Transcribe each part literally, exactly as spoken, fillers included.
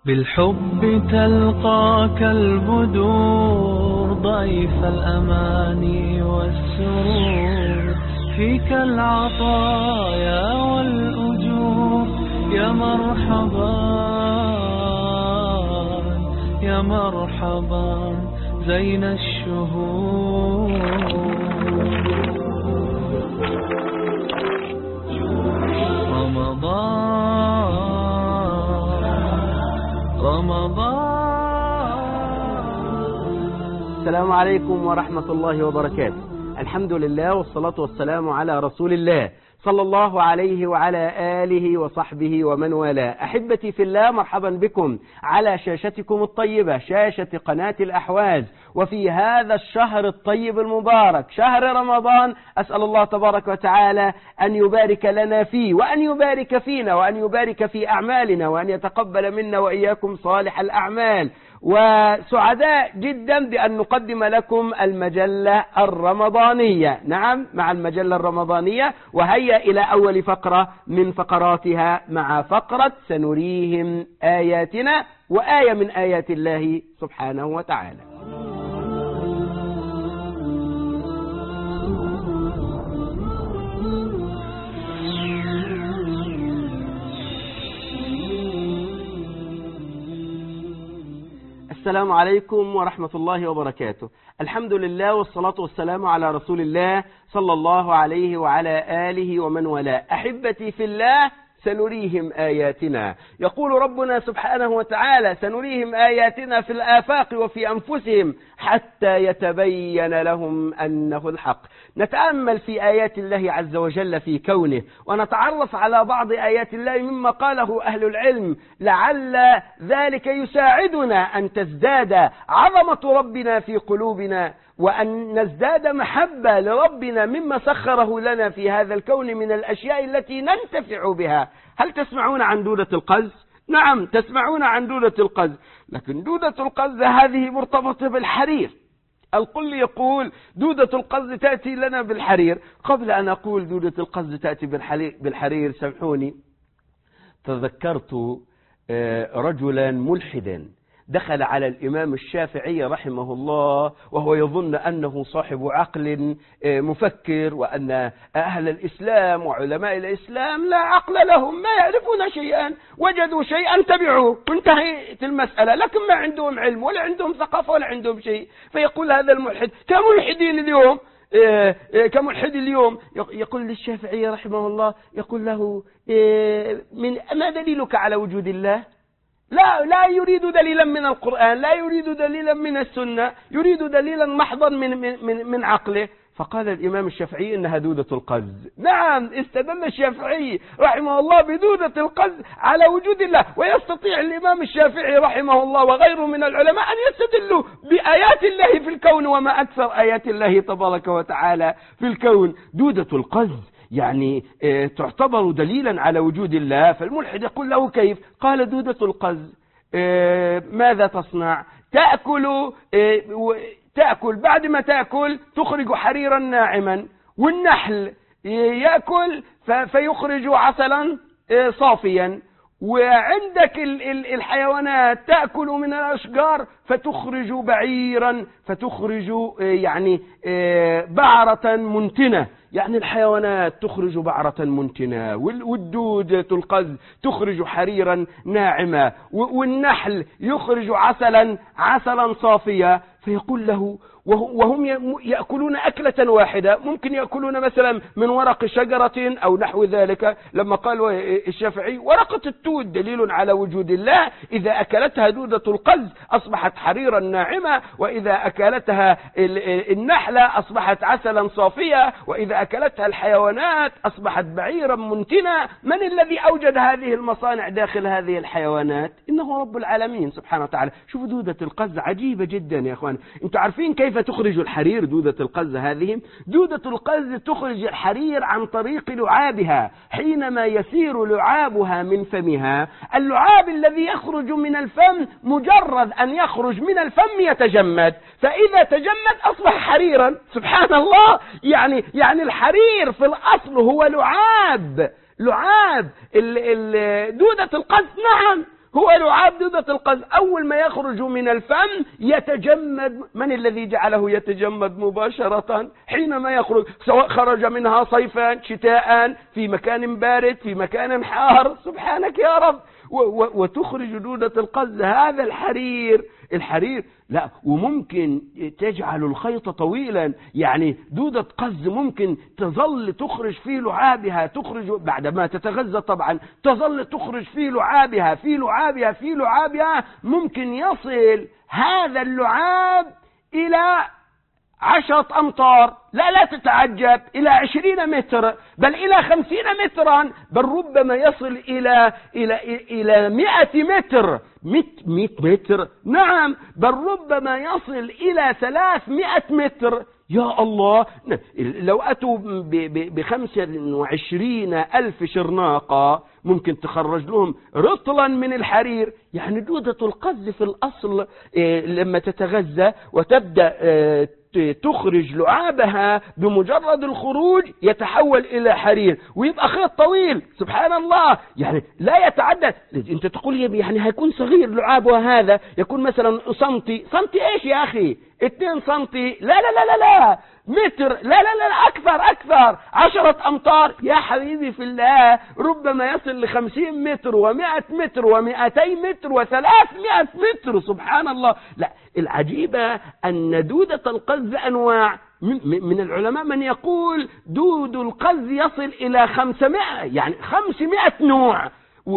بالحب تلقاك البدور ضيف الأماني والسرور، فيك العطايا والأجور. يا مرحبا يا مرحبا زين الشهور. رمضان رمضان. السلام عليكم ورحمة الله وبركاته. الحمد لله والصلاة والسلام على رسول الله صلى الله عليه وعلى آله وصحبه ومن والاه. أحبتي في الله، مرحبا بكم على شاشتكم الطيبة، شاشة قناة الأحواز. وفي هذا الشهر الطيب المبارك، شهر رمضان، أسأل الله تبارك وتعالى أن يبارك لنا فيه، وأن يبارك فينا، وأن يبارك في أعمالنا، وأن يتقبل منا وإياكم صالح الأعمال. وسعداء جدا بأن نقدم لكم المجلة الرمضانية. نعم، مع المجلة الرمضانية. وهيا إلى أول فقرة من فقراتها، مع فقرة سنريهم آياتنا، وآية من آيات الله سبحانه وتعالى. السلام عليكم ورحمة الله وبركاته. الحمد لله والصلاة والسلام على رسول الله صلى الله عليه وعلى آله ومن والاه. أحبتي في الله، سنريهم آياتنا. يقول ربنا سبحانه وتعالى: سنريهم آياتنا في الآفاق وفي أنفسهم حتى يتبين لهم أنه الحق. نتأمل في آيات الله عز وجل في كونه، ونتعرف على بعض آيات الله مما قاله أهل العلم، لعل ذلك يساعدنا أن تزداد عظمة ربنا في قلوبنا، وأن نزداد محبة لربنا مما سخره لنا في هذا الكون من الأشياء التي ننتفع بها. هل تسمعون عن دودة القز؟ نعم، تسمعون عن دودة القز، لكن دودة القز هذه مرتبطة بالحرير. الكل يقول دودة القز تأتي لنا بالحرير. قبل أن أقول دودة القز تأتي بالحرير، سامحوني، تذكرت رجلا ملحدا دخل على الإمام الشافعي رحمه الله وهو يظن أنه صاحب عقل مفكر، وأن أهل الإسلام وعلماء الإسلام لا عقل لهم، ما يعرفون شيئا، وجدوا شيئا تبعوه وانتهت المسألة، لكن ما عندهم علم ولا عندهم ثقافة ولا عندهم شيء. فيقول هذا الملحد كملحدين اليوم كملحد اليوم يقول للشافعي رحمه الله، يقول له: من ما دليلك على وجود الله؟ لا لا يريد دليلا من القرآن، لا يريد دليلا من السنة، يريد دليلا محضا من من من عقله. فقال الإمام الشافعي: إنها دودة القز. نعم، استدل الشافعي رحمه الله بدودة القز على وجود الله. ويستطيع الإمام الشافعي رحمه الله وغيره من العلماء أن يستدلوا بآيات الله في الكون، وما أكثر آيات الله تبارك وتعالى في الكون. دودة القز يعني تعتبر دليلا على وجود الله. فالملحد يقول له: كيف؟ قال: دودة القز ماذا تصنع؟ تأكل تأكل بعد ما تأكل تخرج حريرا ناعما، والنحل يأكل فيخرج عسلا صافيا، وعندك الحيوانات تأكل من الأشجار فتخرج بعيرا، فتخرج يعني بعرة منتنة. يعني الحيوانات تخرج بعرة منتنة، والدودة القز تخرج حريرا ناعمة، والنحل يخرج عسلا عسلا صافيا. فيقول له: وهم يأكلون أكلة واحدة، ممكن يأكلون مثلا من ورق شجرة أو نحو ذلك. لما قال الشافعي: ورقة التوت دليل على وجود الله، إذا أكلتها دودة القز أصبحت حريرا ناعمة، وإذا أكلتها النحلة أصبحت عسلا صافيا، وإذا أكلتها الحيوانات أصبحت بعيرا منتنة. من الذي أوجد هذه المصانع داخل هذه الحيوانات؟ إنه رب العالمين سبحانه وتعالى. شوفوا دودة القز عجيبة جدا يا أخوان. أنتم عارفين كيف تخرج الحرير دودة القز هذه؟ دودة القز تخرج الحرير عن طريق لعابها. حينما يسير لعابها من فمها، اللعاب الذي يخرج من الفم مجرد أن يخرج من الفم يتجمد، فإذا تجمد أصبح حريرا. سبحان الله. يعني يعني الحرير في الأصل هو لعاب لعاب دودة القز. نعم، هو لعاب دودة القز أول ما يخرج من الفم يتجمد. من الذي جعله يتجمد مباشرة حينما يخرج، سواء خرج منها صيفا شتاء في مكان بارد في مكان حار؟ سبحانك يا رب. وتخرج دودة القز هذا الحرير. الحرير لا، وممكن تجعل الخيط طويلا، يعني دودة قز ممكن تظل تخرج في لعابها، تخرج بعدما تتغذى طبعا تظل تخرج في لعابها في لعابها في لعابها ممكن يصل هذا اللعاب إلى عشرة أمتار، لا لا تتعجب، إلى عشرين متر، بل إلى خمسين مترا، بل ربما يصل إلى إلى إلى مئة متر. مئة متر، نعم، بل ربما يصل إلى ثلاثمائة متر. يا الله، لو أتوا بخمسة وعشرين ألف شرناقة ممكن تخرج لهم رطلا من الحرير. يعني دودة القز في الأصل لما تتغذى وتبدأ تخرج لعابها بمجرد الخروج يتحول إلى حرير ويبقى خيط طويل. سبحان الله، يعني لا يتعدى. انت تقول يعني هيكون صغير لعابها، هذا يكون مثلا سنتي. سنتي ايش يا اخي؟ اتنين سنتي؟ لا لا لا لا لا متر، لا لا لا أكثر أكثر، عشرة أمتار يا حبيبي في الله. ربما يصل لخمسين متر ومائة متر ومائتي متر وثلاثمائة متر. سبحان الله. لا، العجيبة أن دودة القز أنواع. من العلماء من يقول دود القز يصل إلى خمسمائة، يعني خمسمائة نوع،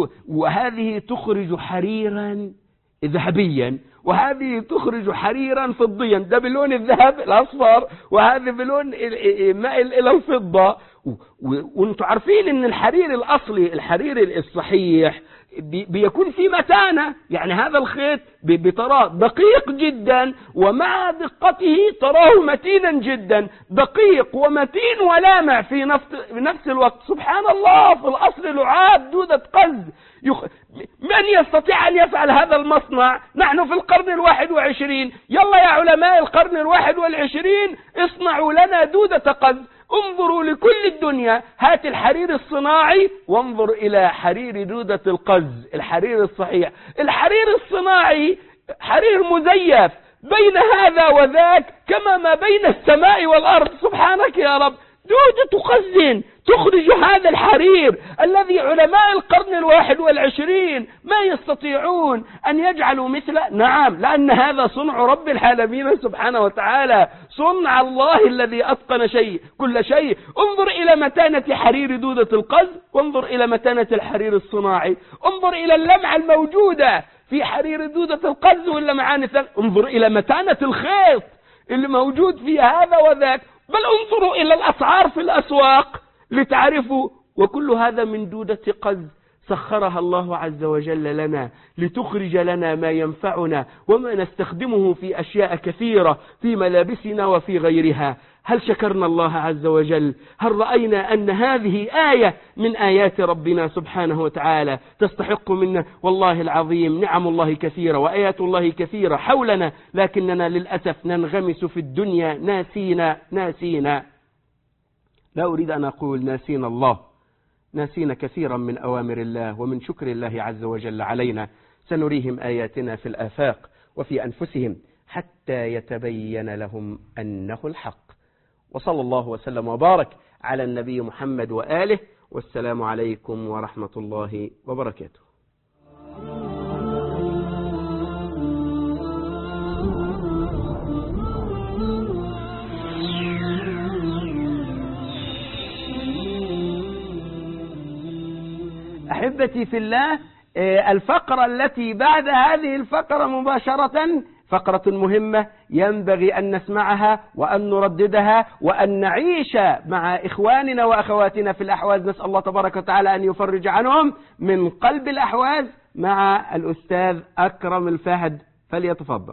وهذه تخرج حريرا ذهبيا، وهذه تخرج حريرا فضيا، ده بلون الذهب الأصفر، وهذا بلون مائل إلى الفضة. وانتم عارفين ان الحرير الأصلي، الحرير الصحيح، بيكون في متانة. يعني هذا الخيط بتراه دقيق جدا، ومع دقته تراه متينا جدا، دقيق ومتين ولامع في نفس الوقت. سبحان الله، في الأصل لعاب دودة قز. يخ... من يستطيع أن يفعل هذا المصنع؟ نحن في القرن الواحد وعشرين. يلا يا علماء القرن الواحد والعشرين، اصنعوا لنا دودة قز. انظروا لكل الدنيا، هات الحرير الصناعي وانظر إلى حرير دودة القز، الحرير الصحيح. الحرير الصناعي حرير مزيف بين هذا وذاك كما ما بين السماء والأرض. سبحانك يا رب. دودة قز تخرج هذا الحرير الذي علماء القرن الواحد والعشرين ما يستطيعون أن يجعلوا مثله. نعم، لأن هذا صنع رب العالمين سبحانه وتعالى، صنع الله الذي أتقن شيء كل شيء. انظر إلى متانة حرير دودة القز، وانظر إلى متانة الحرير الصناعي، انظر إلى اللمعة الموجودة في حرير دودة القز واللمعان الثانية، انظر إلى متانة الخيط اللي موجود في هذا وذاك، بل انظروا إلى الأسعار في الأسواق لتعرفوا. وكل هذا من دودة قز سخرها الله عز وجل لنا لتخرج لنا ما ينفعنا وما نستخدمه في أشياء كثيرة في ملابسنا وفي غيرها. هل شكرنا الله عز وجل؟ هل رأينا أن هذه آية من آيات ربنا سبحانه وتعالى تستحق منا؟ والله العظيم نعم الله كثيرة وآيات الله كثيرة حولنا، لكننا للأسف ننغمس في الدنيا ناسينا ناسينا. لا أريد أن أقول ناسينا الله، ناسينا كثيرا من أوامر الله ومن شكر الله عز وجل علينا. سنريهم آياتنا في الآفاق وفي أنفسهم حتى يتبين لهم أنه الحق. وصلى الله وسلم وبارك على النبي محمد وآله، والسلام عليكم ورحمة الله وبركاته. أحبتي في الله، الفقرة التي بعد هذه الفقرة مباشرة فقرة مهمة ينبغي أن نسمعها وأن نرددها وأن نعيش مع إخواننا وأخواتنا في الأحواز. نسأل الله تبارك وتعالى أن يفرج عنهم من قلب الأحواز مع الأستاذ أكرم الفهد، فليتفضل.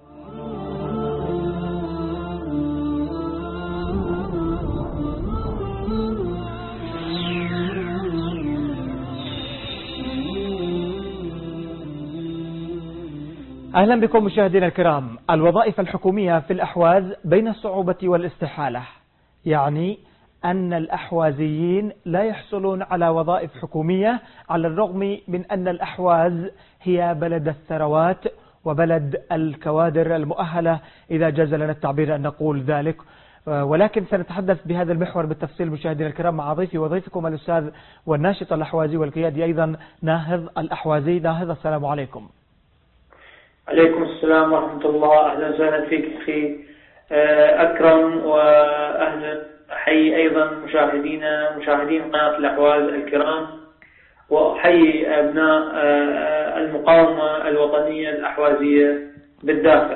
أهلا بكم مشاهدينا الكرام. الوظائف الحكومية في الأحواز بين الصعوبة والاستحالة، يعني أن الأحوازيين لا يحصلون على وظائف حكومية، على الرغم من أن الأحواز هي بلد الثروات وبلد الكوادر المؤهلة، إذا جاز لنا التعبير أن نقول ذلك. ولكن سنتحدث بهذا المحور بالتفصيل مشاهدينا الكرام مع ضيفي وضيفكم الأستاذ والناشط الأحوازي والقيادي أيضا ناهض الأحوازي. ناهض، السلام عليكم. عليكم السلام ورحمة الله. أهلا وسهلا فيك أخي أكرم، وأهلا أحيي أيضا مشاهدينا مشاهدين قناة الأحواز الكرام، وأحيي أبناء المقاومة الوطنية الأحوازية بالداخل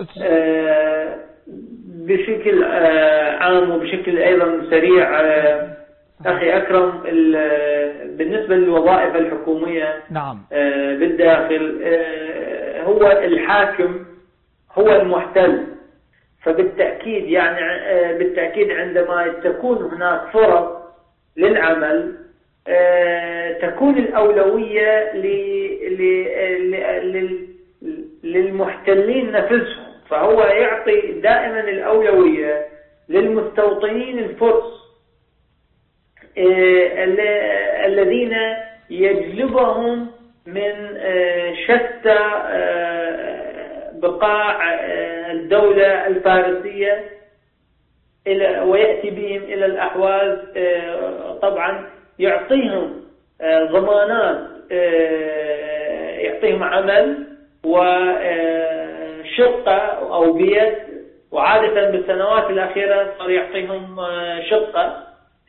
بشكل عام وبشكل أيضا سريع. أخي أكرم، بالنسبة للوظائف الحكومية نعم بالداخل، هو الحاكم هو المحتل، فبالتأكيد يعني بالتأكيد عندما تكون هناك فرص للعمل تكون الأولوية للمحتلين نفسهم، فهو يعطي دائما الأولوية للمستوطنين الفرص الذين يجلبهم من شتى بقاع الدولة الفارسية ويأتي بهم إلى الأحواز. طبعا يعطيهم ضمانات، يعطيهم عمل وشقة أو بيت، وعادة بالسنوات الأخيرة صار يعطيهم شقة،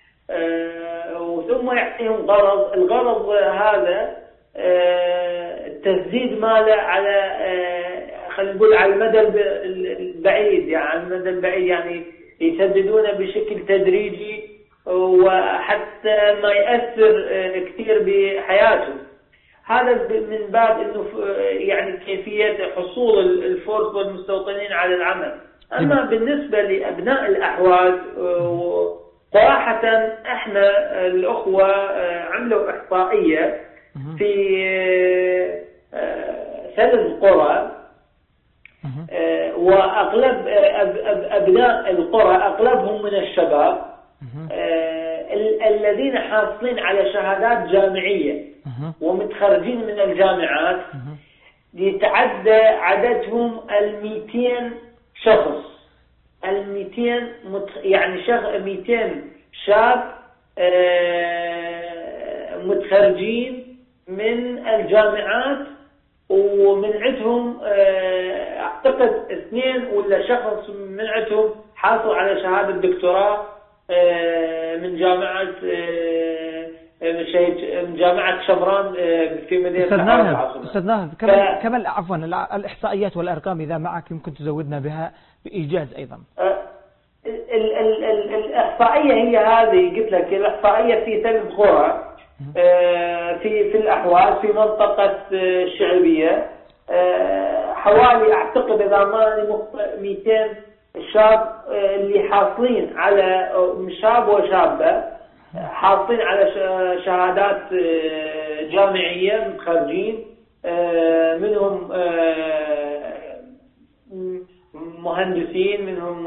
وثم يعطيهم غرض. الغرض هذا التسديد ماله على خلينا نقول على المدى البعيد، يعني على المدى البعيد يعني يسددون بشكل تدريجي وحتى ما يأثر كثير بحياتهم. هذا من باب انه يعني كيفية حصول الفرص والمستوطنين على العمل. اما بالنسبة لابناء الاحواز، صراحة احنا الاخوة عملوا احصائية في ثلاث قرى، واغلب ابناء القرى اغلبهم من الشباب الذين حاصلين على شهادات جامعية ومتخرجين من الجامعات، يتعدى عددهم المئتين شخص. المئتين يعني شخص مئتين شاب متخرجين من الجامعات، ومن عندهم اعتقد اثنين ولا شخص من عندهم حاصل على شهادة دكتوراه من جامعة من جامعة شمران في مدينة العاصمة. أستاذ ناهض، كما كما عفوا الإحصائيات والأرقام إذا معك يمكن تزودنا بها بإيجاز أيضا. ال ال ال الإحصائية هي هذه، قلت لك الإحصائية في ثلاث قرى في في الأحواز في منطقة الشعبية، حوالي أعتقد إذا ما مخطئ مئتين شاب اللي حاصلين على شاب وشابة حاصلين على شهادات جامعية متخرجين، منهم مهندسين، منهم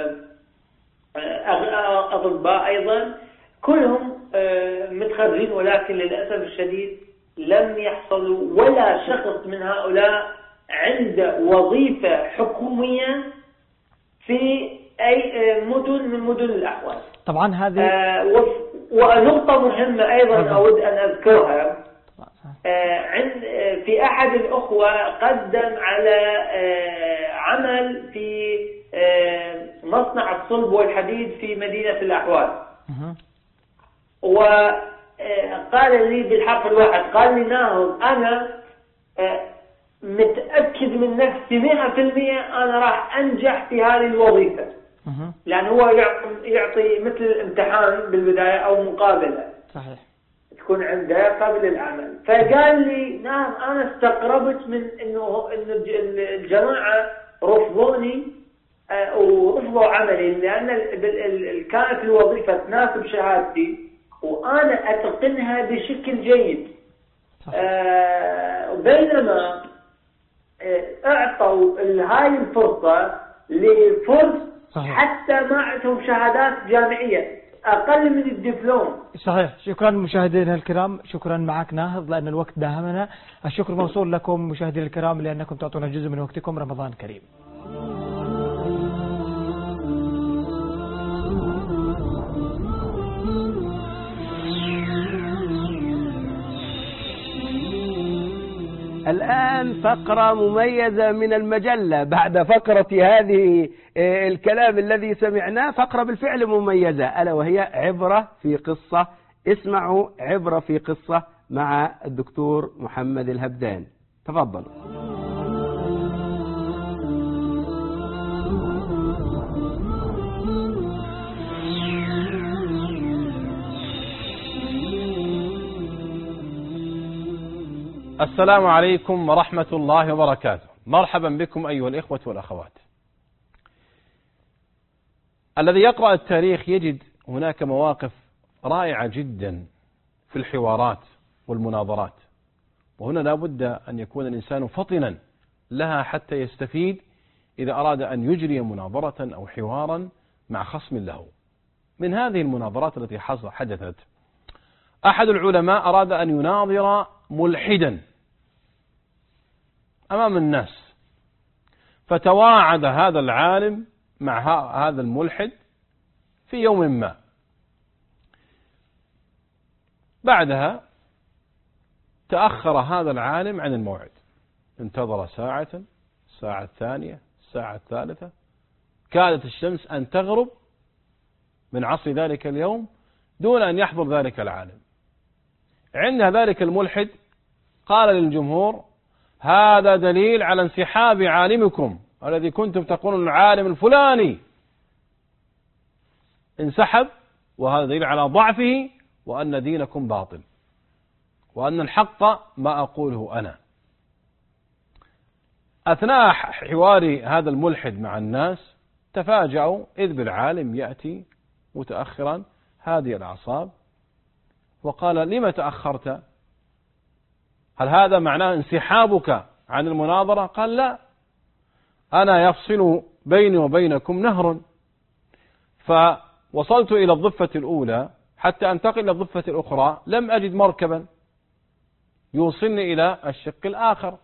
أطباء أيضا، كلهم متخرجين. ولكن للأسف الشديد لم يحصلوا ولا شخص من هؤلاء عنده وظيفة حكومية في أي مدن من مدن الأحواز. طبعا هذه آه ونقطة مهمة أيضا أود أن أذكرها. آه عند آه في أحد الأخوة قدم على آه عمل في آه مصنع الصلب والحديد في مدينة الأحواز، وقال لي بالحرف الواحد، قال لي ناهض أنا آه متأكد من نفسي مئة في المئة أنا راح أنجح في هذه الوظيفة، لأن هو يعطي مثل الامتحان بالبداية أو مقابلة صحيح تكون عنده قبل العمل. فقال لي نعم أنا استقربت من إنه إنه الجماعة رفضوني ورفضوا عملي، لأن كانت الوظيفة تناسب شهادتي وأنا أتقنها بشكل جيد. آه بينما اعطوا هاي الفرصة لفرص حتى ما عندهم شهادات جامعية. أقل من الدبلوم. صحيح. شكرا مشاهدينا الكرام، شكرا معك ناهض لأن الوقت داهمنا. الشكر موصول لكم مشاهدينا الكرام لأنكم تعطونا جزء من وقتكم. رمضان كريم. الآن فقرة مميزة من المجلة بعد فقرة هذه الكلام الذي سمعناه، فقرة بالفعل مميزة ألا وهي عبرة في قصة. اسمعوا عبرة في قصة مع الدكتور محمد الهبدان. تفضلوا. السلام عليكم ورحمة الله وبركاته. مرحبا بكم أيها الإخوة والأخوات. الذي يقرأ التاريخ يجد هناك مواقف رائعة جدا في الحوارات والمناظرات، وهنا لا بد أن يكون الإنسان فطنا لها حتى يستفيد إذا أراد أن يجري مناظرة أو حوارا مع خصم له. من هذه المناظرات التي حدثت، أحد العلماء أراد أن يناظر ملحدا أمام الناس، فتواعد هذا العالم مع هذا الملحد في يوم ما. بعدها تأخر هذا العالم عن الموعد، انتظر ساعة، الساعة الثانية، الساعة الثالثة، كادت الشمس أن تغرب من عصر ذلك اليوم دون أن يحضر ذلك العالم. عندها ذلك الملحد قال للجمهور: هذا دليل على انسحاب عالمكم الذي كنتم تقولون العالم الفلاني انسحب، وهذا دليل على ضعفه وأن دينكم باطل وأن الحق ما أقوله أنا. أثناء حوار هذا الملحد مع الناس تفاجأوا إذ بالعالم يأتي متأخرا هذه الأعصاب، وقال: لما تأخرت؟ هل هذا معناه انسحابك عن المناظرة؟ قال: لا، أنا يفصل بيني وبينكم نهر، فوصلت إلى الضفة الأولى حتى أنتقل إلى الضفة الأخرى لم أجد مركبا يوصلني إلى الشق الآخر.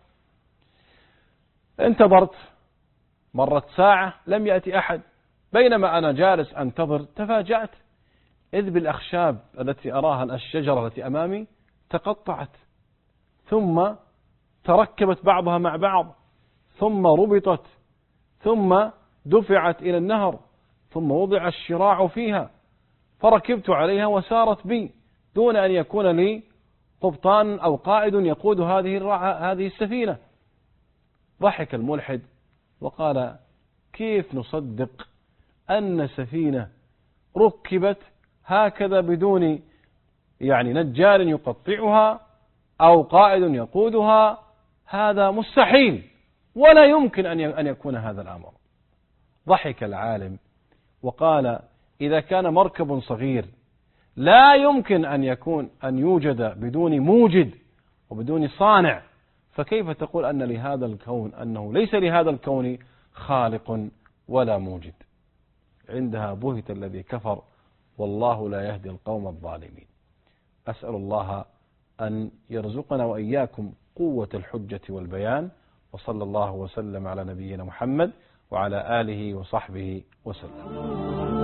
انتظرت، مرت ساعة لم يأتي أحد، بينما أنا جالس أنتظر تفاجأت إذ بالأخشاب التي أراها، الشجرة التي أمامي تقطعت، ثم تركبت بعضها مع بعض، ثم ربطت، ثم دفعت إلى النهر، ثم وضع الشراع فيها، فركبت عليها وسارت بي دون أن يكون لي قبطان أو قائد يقود هذه هذه السفينة. ضحك الملحد وقال: كيف نصدق أن سفينة ركبت هكذا بدون يعني نجار يقطعها أو قائد يقودها؟ هذا مستحيل ولا يمكن أن يكون هذا الأمر. ضحك العالم وقال: إذا كان مركب صغير لا يمكن أن يكون أن يوجد بدون موجد وبدون صانع، فكيف تقول أن لهذا الكون أنه ليس لهذا الكون خالق ولا موجد؟ عندها بهت الذي كفر، والله لا يهدي القوم الظالمين. أسأل الله أن يرزقنا وإياكم قوة الحجة والبيان، وصلى الله وسلم على نبينا محمد وعلى آله وصحبه وسلم.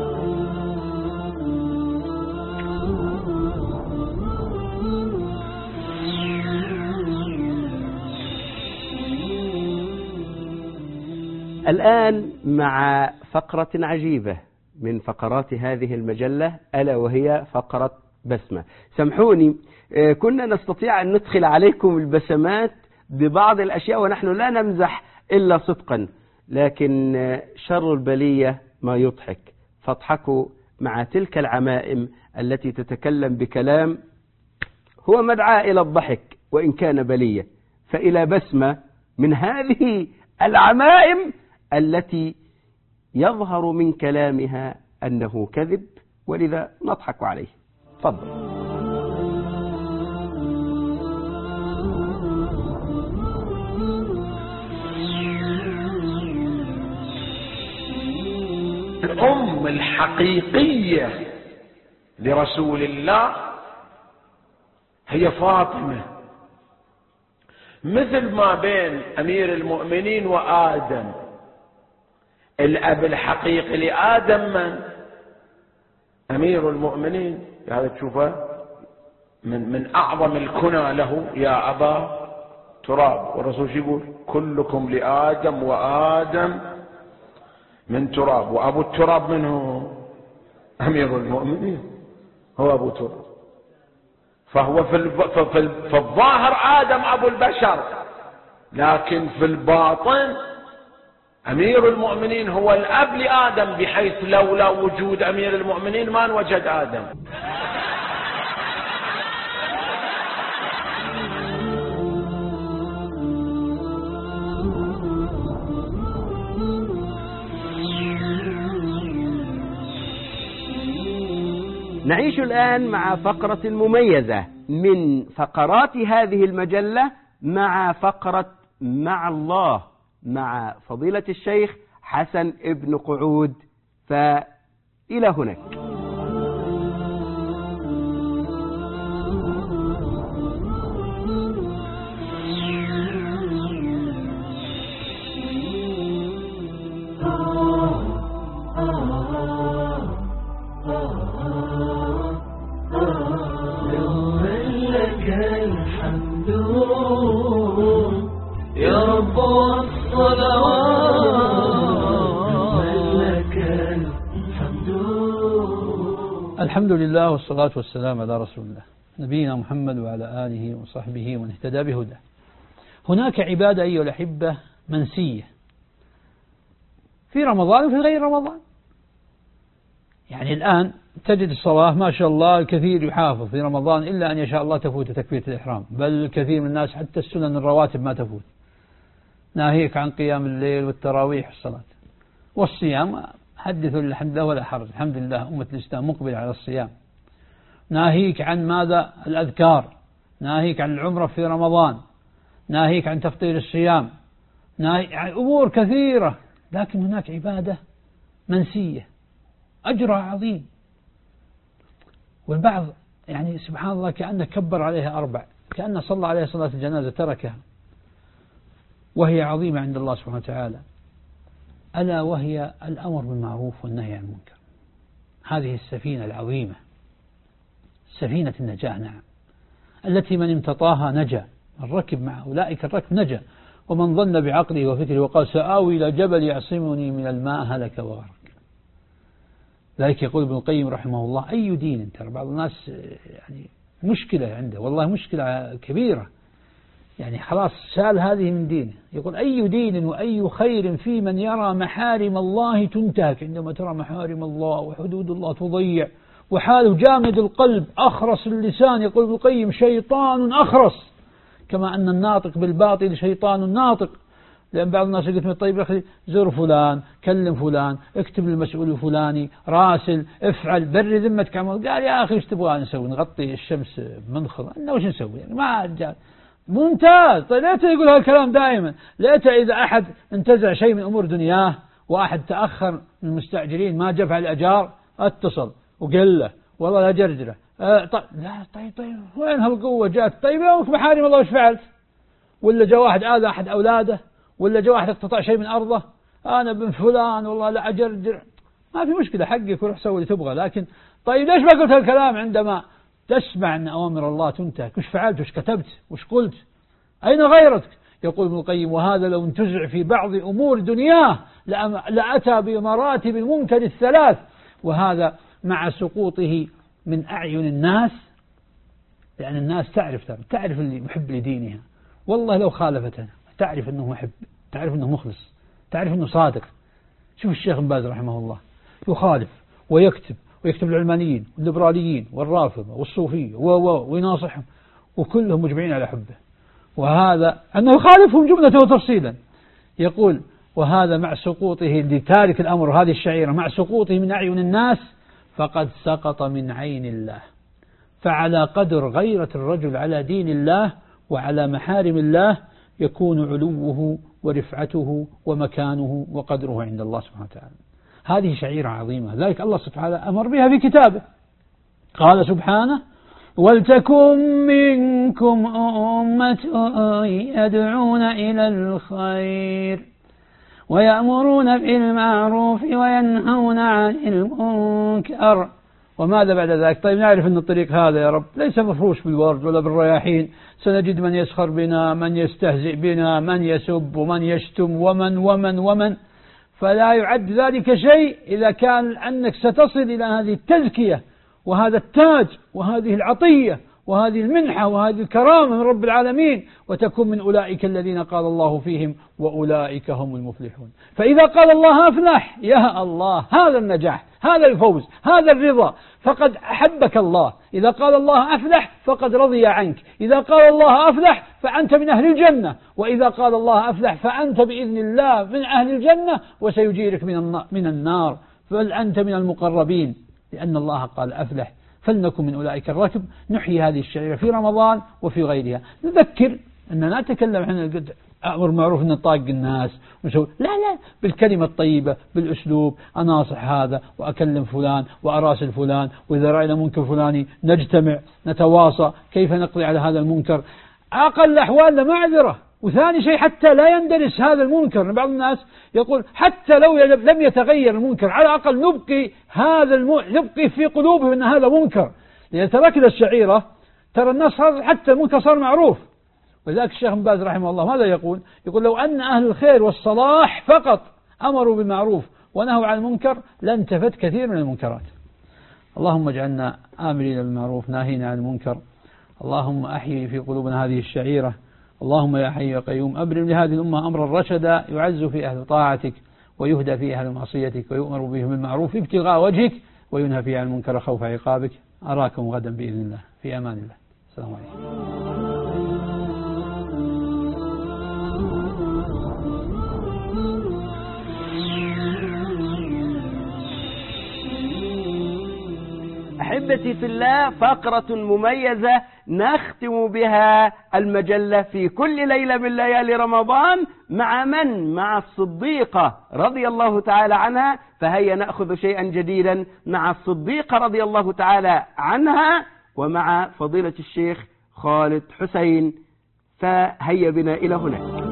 الآن مع فقرة عجيبة من فقرات هذه المجلة، ألا وهي فقرة بسمة. سامحوني، كنا نستطيع أن ندخل عليكم البسمات ببعض الأشياء ونحن لا نمزح إلا صدقا، لكن شر البلية ما يضحك، فاضحكوا مع تلك العمائم التي تتكلم بكلام هو مدعاة إلى الضحك وإن كان بلية، فإلى بسمة من هذه العمائم التي يظهر من كلامها أنه كذب، ولذا نضحك عليه. تفضل. الأم الحقيقية لرسول الله هي فاطمة، مثل ما بين أمير المؤمنين وآدم. الأب الحقيقي لآدم من؟ أمير المؤمنين. هذا تشوفه من, من أعظم الكنى له، يا أبا تراب. والرسول يقول كلكم لآدم وآدم من تراب، وأبو التراب منه أمير المؤمنين، هو أبو تراب. فهو في, في, في الظاهر آدم أبو البشر، لكن في الباطن أمير المؤمنين هو الأب لآدم، بحيث لولا وجود أمير المؤمنين ما نوجد آدم. نعيش الآن مع فقرة مميزة من فقرات هذه المجلة، مع فقرة مع الله مع فضيلة الشيخ حسن ابن قعود. فإلى هناك. الحمد لله والصلاة والسلام على رسول الله نبينا محمد وعلى آله وصحبه ومن اهتدى بهداه. هناك عبادة أيها الأحبة منسية في رمضان وفي غير رمضان. يعني الآن تجد الصلاة ما شاء الله الكثير يحافظ في رمضان، إلا أن يشاء الله تفوت تكبيرة الإحرام، بل الكثير من الناس حتى السنن الرواتب ما تفوت، ناهيك عن قيام الليل والتراويح والصلاة والصيام. حدث الحمد لله ولا حرج، الحمد لله أمة الإسلام مقبل على الصيام. ناهيك عن ماذا؟ الأذكار، ناهيك عن العمرة في رمضان، ناهيك عن تفطير الصيام، ناهيك عن أمور كثيرة. لكن هناك عبادة منسية أجرها عظيم، والبعض يعني سبحان الله كأنه كبر عليها أربع، كأنه صلى عليها صلاة الجنازة تركها، وهي عظيمة عند الله سبحانه وتعالى، ألا وهي الأمر بالمعروف والنهي عن المنكر. هذه السفينة العظيمة، سفينة النجاة، نعم، التي من امتطاها نجا، من ركب مع أولئك الركب نجا، ومن ظن بعقله وفكره وقال سآوي إلى جبل يعصمني من الماء هلك وغرق. ذلك يقول ابن القيم رحمه الله أي دين، ترى بعض الناس يعني مشكلة عنده، والله مشكلة كبيرة، يعني خلاص سال هذه من دينه. يقول أي دين وأي خير في من يرى محارم الله تنتهك. عندما ترى محارم الله وحدود الله تضيع، وحاله جامد القلب أخرس اللسان. يقول ابن القيم شيطان أخرس، كما أن الناطق بالباطل شيطان ناطق. لأن بعض الناس يقول طيب يا أخي زر فلان، كلم فلان، اكتب للمسؤول الفلاني، راسل، افعل، بر ذمتك. قال يا أخي ايش تبغى نسوي؟ نغطي الشمس بمنخر؟ أنه وش نسوي يعني؟ ما رجال ممتاز. طيب ليته يقول هالكلام دائما، ليته إذا أحد انتزع شيء من أمور دنياه وأحد تأخر من المستعجلين ما جفع الأجار اتصل وقال له والله لا جرجره. أه طيب لا طيب طيب وين هالقوة جات؟ طيب يومك محارم الله وش فعلت؟ ولا جاء واحد آذى أحد أولاده، ولا جاء واحد اقتطع شيء من أرضه، أنا بن فلان والله لا أجرجر، ما في مشكلة حقك وروح سوي اللي تبغى. لكن طيب ليش ما قلت هالكلام عندما تسمع أن أوامر الله تنتهك؟ وش فعلت؟ وش كتبت؟ وش قلت؟ أين غيرتك؟ يقول ابن القيم وهذا لو انتزع في بعض أمور دنياه لأتى بمراتب المنكر الثلاث. وهذا مع سقوطه من أعين الناس، لأن الناس تعرف تعرف اللي محب لدينها، والله لو خالفتنا تعرف أنه محب، تعرف أنه مخلص، تعرف أنه صادق. شوف الشيخ ابن باز رحمه الله يخالف ويكتب ويكتب العلمانيين والليبراليين والرافضة والصوفية ويناصحهم، وكلهم مجمعين على حبه، وهذا أنه يخالفهم جملة وتفصيلا. يقول وهذا مع سقوطه لتارك الأمر، هذه الشعيرة مع سقوطه من أعين الناس فقد سقط من عين الله. فعلى قدر غيرة الرجل على دين الله وعلى محارم الله يكون علوه ورفعته ومكانه وقدره عند الله سبحانه وتعالى. هذه شعيرة عظيمة، ذلك الله سبحانه وتعالى أمر بها في كتابه. قال سبحانه: ولتكن منكم أمة يدعون إلى الخير ويأمرون بالمعروف وينهون عن المنكر. وماذا بعد ذلك؟ طيب نعرف أن الطريق هذا يا رب ليس مفروش بالورد ولا بالرياحين، سنجد من يسخر بنا، من يستهزئ بنا، من يسب ومن يشتم ومن ومن ومن فلا يعد ذلك شيء إذا كان أنك ستصل إلى هذه التزكية وهذا التاج وهذه العطية وهذه المنحة وهذه الكرامة من رب العالمين، وتكون من أولئك الذين قال الله فيهم: وأولئك هم المفلحون. فإذا قال الله أفلح، يا الله، هذا النجاح، هذا الفوز، هذا الرضا، فقد أحبك الله. إذا قال الله أفلح فقد رضي عنك. إذا قال الله أفلح فأنت من أهل الجنة. وإذا قال الله أفلح فأنت بإذن الله من أهل الجنة، وسيجيرك من النار، بل أنت من المقربين، لأن الله قال أفلح. فلنكن من أولئك الركب. نحيي هذه الشعيرة في رمضان وفي غيرها. نذكر أننا نتكلم عن أمر معروف أن نطاق الناس ونسوي، لا لا، بالكلمة الطيبة، بالأسلوب، أناصح هذا وأكلم فلان وأراسل فلان، وإذا رأينا منكر فلاني نجتمع نتواصى كيف نقضي على هذا المنكر. أقل أحوالنا معذرة. وثاني شيء حتى لا يندرس هذا المنكر. بعض الناس يقول حتى لو لم يتغير المنكر على الأقل نبقي هذا الم... نبقي في قلوبهم أن هذا منكر، لأن تركنا الشعيرة ترى الناس حتى المنكر صار معروف. ولذلك الشيخ بن باز رحمه الله ماذا يقول؟ يقول: لو أن أهل الخير والصلاح فقط أمروا بالمعروف ونهوا عن المنكر لانتفت كثير من المنكرات. اللهم اجعلنا آمرين بالمعروف ناهين عن المنكر. اللهم أحيي في قلوبنا هذه الشعيرة. اللهم يا حي يا قيوم أبرم لهذه الأمة أمرا رشدا يعز في أهل طاعتك ويهدى في أهل معصيتك ويؤمر به بالمعروف ابتغاء وجهك وينهى فيه عن المنكر خوف عقابك. أراكم غدا بإذن الله، في أمان الله. السلام عليكم. أحبتي في الله، فقرة مميزة نختم بها المجلة في كل ليلة من ليالي رمضان. مع من؟ مع الصديقة رضي الله تعالى عنها. فهيا نأخذ شيئا جديدا مع الصديقة رضي الله تعالى عنها ومع فضيلة الشيخ خالد حسين. فهيا بنا إلى هناك.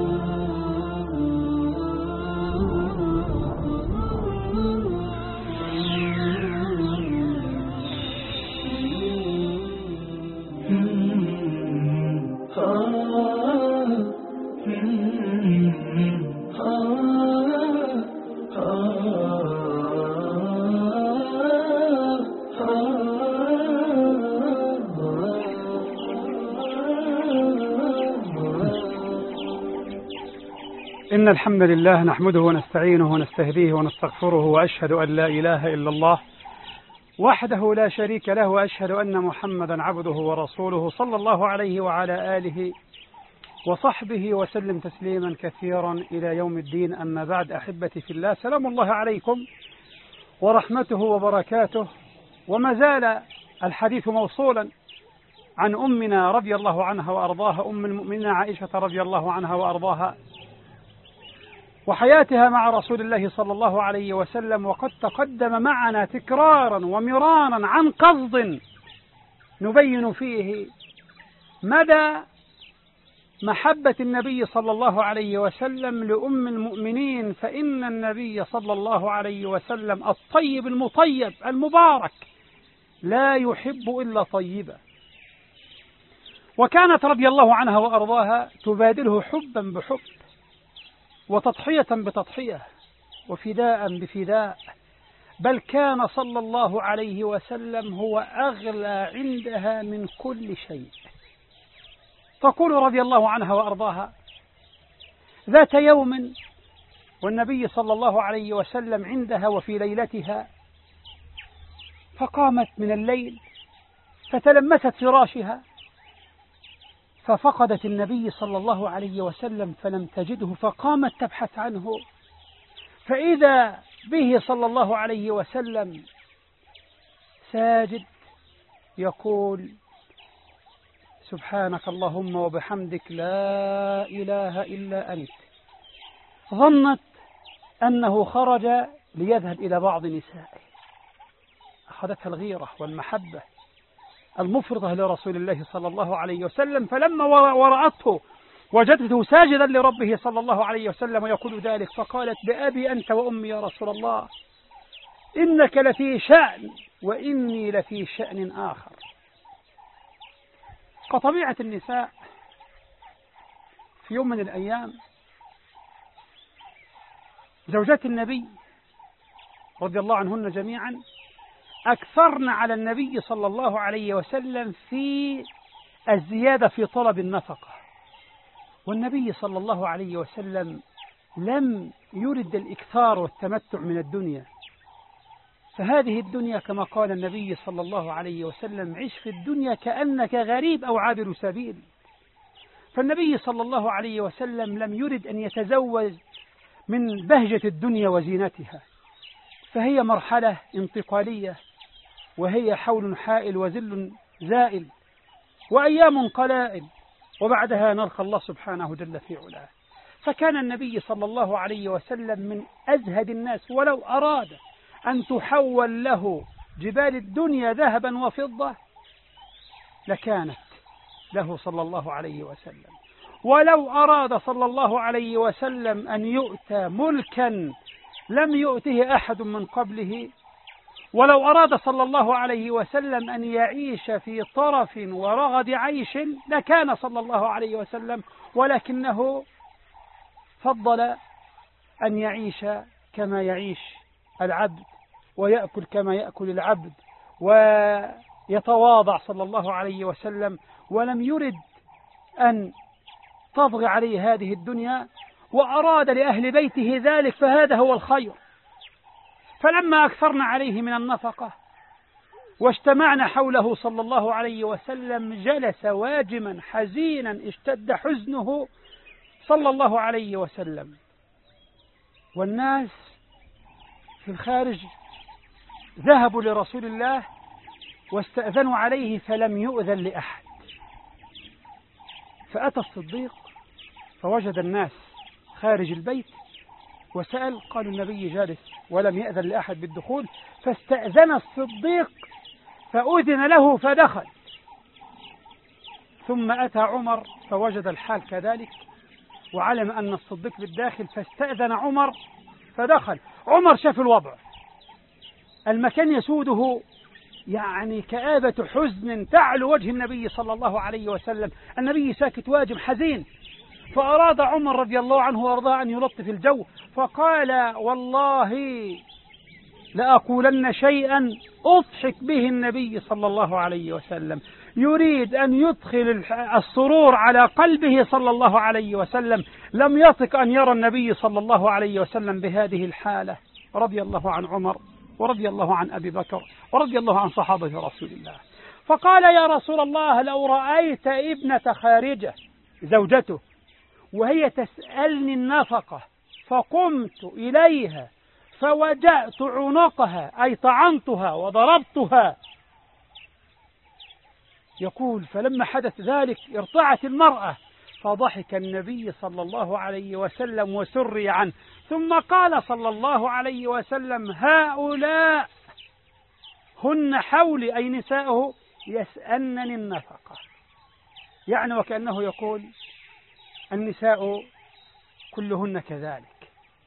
إن الحمد لله نحمده ونستعينه ونستهديه ونستغفره، وأشهد أن لا إله إلا الله وحده لا شريك له، وأشهد أن محمدا عبده ورسوله صلى الله عليه وعلى آله وصحبه وسلم تسليما كثيرا إلى يوم الدين. أما بعد، أحبتي في الله، سلام الله عليكم ورحمته وبركاته. وما زال الحديث موصولا عن أمنا رضي الله عنها وأرضاها، أم المؤمنين عائشة رضي الله عنها وأرضاها، وحياتها مع رسول الله صلى الله عليه وسلم. وقد تقدم معنا تكرارا ومرارا عن قصد نبين فيه مدى محبة النبي صلى الله عليه وسلم لأم المؤمنين. فإن النبي صلى الله عليه وسلم الطيب المطيب المبارك لا يحب إلا طيبا. وكانت رضي الله عنها وأرضاها تبادله حبا بحب وتضحية بتضحية وفداء بفداء، بل كان صلى الله عليه وسلم هو أغلى عندها من كل شيء. تقول رضي الله عنها وأرضاها: ذات يوم والنبي صلى الله عليه وسلم عندها وفي ليلتها، فقامت من الليل فتلمست فراشها ففقدت النبي صلى الله عليه وسلم فلم تجده، فقامت تبحث عنه، فإذا به صلى الله عليه وسلم ساجد يقول: سبحانك اللهم وبحمدك لا إله إلا أنت. ظنت أنه خرج ليذهب إلى بعض نسائه، أخذتها الغيرة والمحبة المفرطة لرسول الله صلى الله عليه وسلم، فلما ورأته وجدته ساجدا لربه صلى الله عليه وسلم يقول ذلك، فقالت بأبي أنت وأمي يا رسول الله، إنك لفي شأن وإني لفي شأن آخر. كطبيعة النساء في يوم من الأيام زوجات النبي رضي الله عنهن جميعا أكثرن على النبي صلى الله عليه وسلم في الزيادة في طلب النفقة، والنبي صلى الله عليه وسلم لم يرد الإكثار والتمتع من الدنيا، فهذه الدنيا كما قال النبي صلى الله عليه وسلم عش في الدنيا كأنك غريب أو عابر سبيل. فالنبي صلى الله عليه وسلم لم يرد أن يتزوج من بهجة الدنيا وزينتها، فهي مرحلة انتقالية، وهي حول حائل وزل زائل وأيام قلائل، وبعدها نلقى الله سبحانه جل في علاه. فكان النبي صلى الله عليه وسلم من أزهد الناس، ولو أراد أن تحول له جبال الدنيا ذهبا وفضة لكانت له صلى الله عليه وسلم، ولو أراد صلى الله عليه وسلم أن يؤتى ملكا لم يؤته أحد من قبله، ولو أراد صلى الله عليه وسلم أن يعيش في طرف ورغد عيش لكان صلى الله عليه وسلم، ولكنه فضل أن يعيش كما يعيش العبد ويأكل كما يأكل العبد ويتواضع صلى الله عليه وسلم، ولم يرد أن تطغى عليه هذه الدنيا، وأراد لأهل بيته ذلك، فهذا هو الخير. فلما أكثرنا عليه من النفقة واجتمعنا حوله صلى الله عليه وسلم جلس واجما حزينا اشتد حزنه صلى الله عليه وسلم، والناس في الخارج ذهبوا لرسول الله واستأذنوا عليه فلم يؤذن لأحد، فأتى الصديق فوجد الناس خارج البيت وسأل، قالوا النبي جالس ولم يأذن لأحد بالدخول، فاستأذن الصديق فأذن له فدخل، ثم أتى عمر فوجد الحال كذلك وعلم أن الصديق بالداخل فاستأذن عمر فدخل. عمر شاف الوضع، المكان يسوده يعني كآبة حزن تعلو وجه النبي صلى الله عليه وسلم، النبي ساكت واجم حزين، فأراد عمر رضي الله عنه وارضاه أن يلطف الجو، فقال والله لأقولن شيئا أضحك به النبي صلى الله عليه وسلم، يريد أن يدخل السرور على قلبه صلى الله عليه وسلم، لم يطق أن يرى النبي صلى الله عليه وسلم بهذه الحالة. رضي الله عن عمر ورضي الله عن أبي بكر ورضي الله عن صحابة رسول الله. فقال يا رسول الله لو رأيت ابنة خارجة زوجته وهي تسألني النفقة فقمت إليها فوجأت عنقها أي طعنتها وضربتها، يقول فلما حدث ذلك ارتعت المرأة، فضحك النبي صلى الله عليه وسلم وسري عنه، ثم قال صلى الله عليه وسلم هؤلاء هن حولي أي نساءه يسألنني النفقة، يعني وكأنه يقول النساء كلهن كذلك،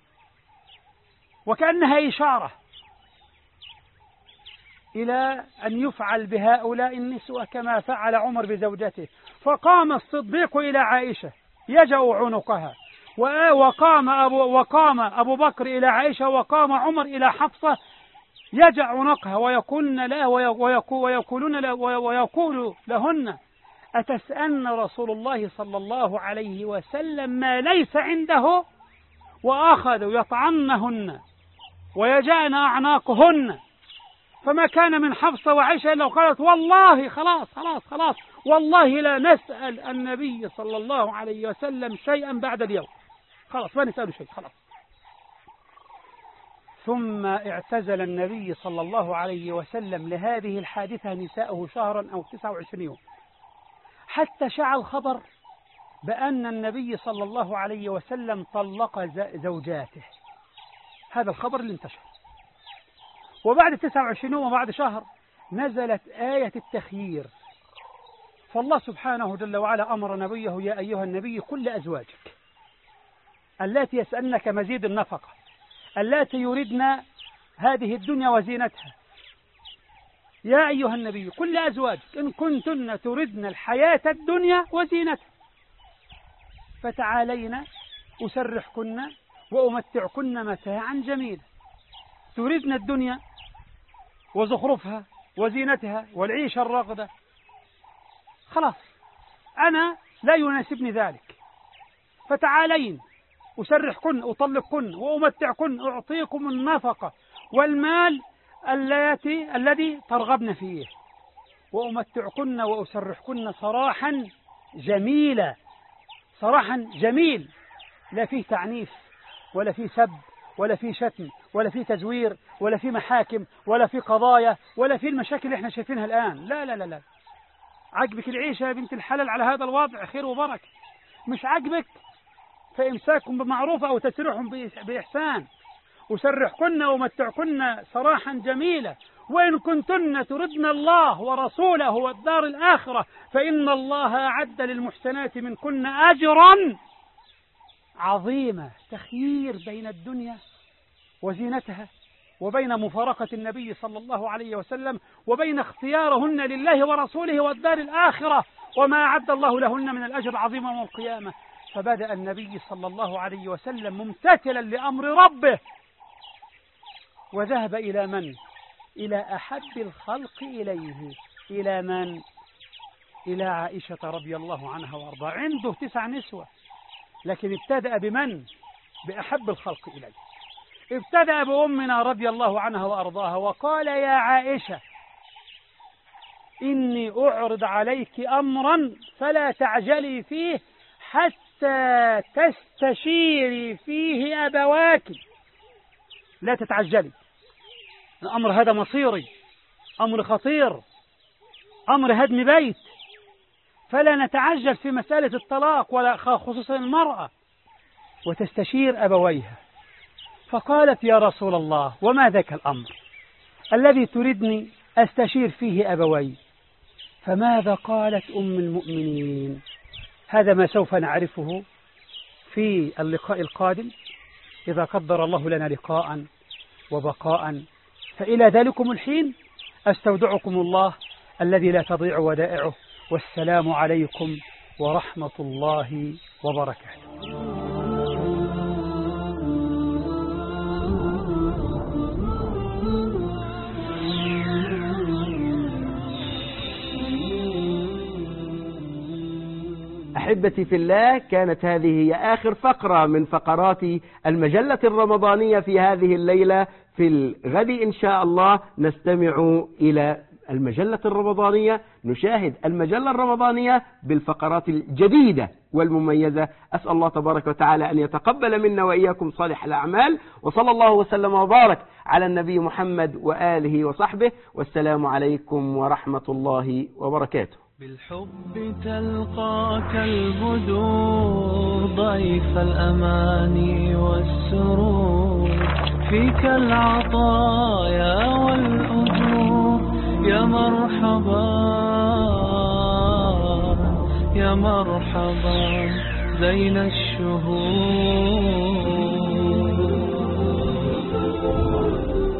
وكأنها إشارة إلى أن يفعل بهؤلاء النسوة كما فعل عمر بزوجته. فقام الصديق إلى عائشة يجأ عنقها، وقام أبو, وقام أبو بكر إلى عائشة، وقام عمر إلى حفصة يجأ عنقها ويقولن لا ويقولون لا ويقول لهن أتسألن رسول الله صلى الله عليه وسلم ما ليس عنده، وأخذوا يطعنهن ويجأن أعناقهن، فما كان من حفصة وعائشة إلا قالت والله خلاص خلاص خلاص والله لا نسأل النبي صلى الله عليه وسلم شيئا بعد اليوم، خلاص ما نسأله شيء خلاص. ثم اعتزل النبي صلى الله عليه وسلم لهذه الحادثة نساءه شهرا أو تسعة وعشرين يوم، حتى شاع الخبر بأن النبي صلى الله عليه وسلم طلق زوجاته، هذا الخبر اللي انتشر، وبعد تسعة وعشرين يوم وبعد شهر نزلت آية التخيير. فالله سبحانه جل وعلا أمر نبيه: يا أيها النبي قل لأزواجك اللاتي يسألنك مزيد النفقة اللاتي يردن هذه الدنيا وزينتها، يا أيها النبي قل لأزواجك إن كنتن تردن الحياة الدنيا وزينتها فتعالين أسرحكن وأمتعكن متاعا جميلا. تردن الدنيا وزخرفها وزينتها والعيشة الراغدة، خلاص أنا لا يناسبني ذلك، فتعالين أسرحكن أطلقكن وأمتعكن أعطيكم النفقة والمال التي الذي ترغبن فيه، وأمتعكن وأسرحكن سراحا جميلا. سراحا جميل لا فيه تعنيف ولا فيه سب ولا فيه شتم ولا فيه تزوير ولا فيه محاكم ولا فيه قضايا ولا فيه المشاكل اللي احنا شايفينها الآن. لا لا لا لا عجبك العيشة يا بنت الحلال على هذا الوضع خير وبركة، مش عجبك فإمساكم بمعروف أو تسريح بإحسان. أسرحكن ومتعكن سراحا جميلا، وإن كنتن تردن الله ورسوله والدار الآخرة فإن الله أعد للمحسنات منكن أجرا عظيما. تخيير بين الدنيا وزينتها وبين مفارقة النبي صلى الله عليه وسلم وبين اختيارهن لله ورسوله والدار الآخرة وما أعد الله لهن من الأجر العظيم يوم القيامة. فبدأ النبي صلى الله عليه وسلم ممتثلا لأمر ربه وذهب إلى من؟ إلى أحب الخلق إليه. إلى من؟ إلى عائشة رضي الله عنها وأرضاها. عنده تسع نسوة لكن ابتدأ بمن؟ بأحب الخلق إليه. ابتدأ بأمنا رضي الله عنها وأرضاها وقال: يا عائشة إني أعرض عليك أمرا فلا تعجلي فيه حتى تستشيري فيه أبواك. لا تتعجلي، الأمر هذا مصيري، أمر خطير، أمر هدم بيت، فلا نتعجل في مسألة الطلاق ولا خصوصا المرأة. وتستشير أبويها. فقالت: يا رسول الله وما ذاك الأمر الذي تريدني أستشير فيه أبوي؟ فماذا قالت أم المؤمنين؟ هذا ما سوف نعرفه في اللقاء القادم إذا قدر الله لنا لقاء وبقاء. فإلى ذلكم الحين أستودعكم الله الذي لا تضيع ودائعه، والسلام عليكم ورحمة الله وبركاته. أحبتي في الله، كانت هذه هي آخر فقرة من فقرات المجلة الرمضانية في هذه الليلة. في الغد إن شاء الله نستمع إلى المجلة الرمضانية، نشاهد المجلة الرمضانية بالفقرات الجديدة والمميزة. أسأل الله تبارك وتعالى أن يتقبل منا وإياكم صالح الأعمال، وصلى الله وسلم وبارك على النبي محمد وآله وصحبه، والسلام عليكم ورحمة الله وبركاته. بالحب تلقاك البدور ضيف الأماني والسرور، فيك العطايا والأجور. يا مرحبا يا مرحبا زين الشهور.